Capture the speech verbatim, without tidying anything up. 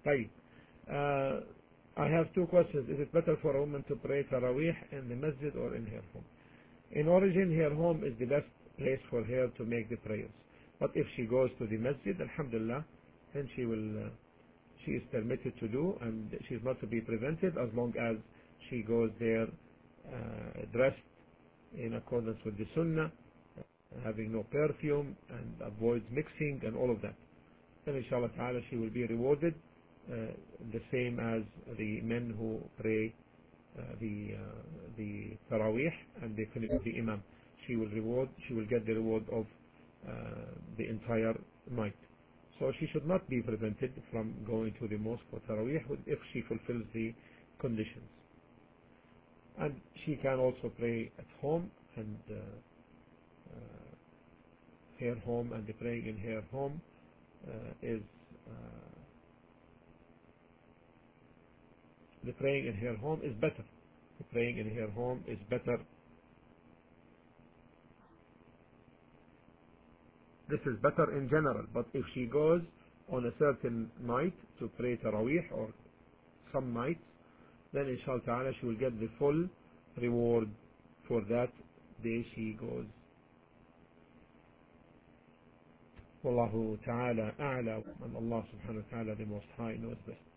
طيب. Uh, I have two questions. Is it better for a woman to pray Taraweeh in the masjid or in her home? In origin, her home is the best place for her to make the prayers. But if she goes to the masjid, alhamdulillah, then she will, uh, she is permitted to do, and she is not to be prevented as long as she goes there uh, dressed in accordance with the sunnah, having no perfume, and avoids mixing and all of that. Then inshallah ta'ala she will be rewarded uh, the same as the men who pray uh, the uh, the Taraweeh and they finish the Imam. She will reward, she will get the reward of uh, the entire night. So she should not be prevented from going to the mosque for Taraweeh if she fulfills the conditions. And she can also pray at home, and uh, uh, her home and the praying in her home uh, is uh, the praying in her home is better. The praying in her home is better. This is better in general, but if she goes on a certain night to pray Taraweeh or some nights, then inshallah ta'ala she will get the full reward for that day she goes. Wallahu ta'ala a'la, and Allah subhanahu wa ta'ala the most high knows best.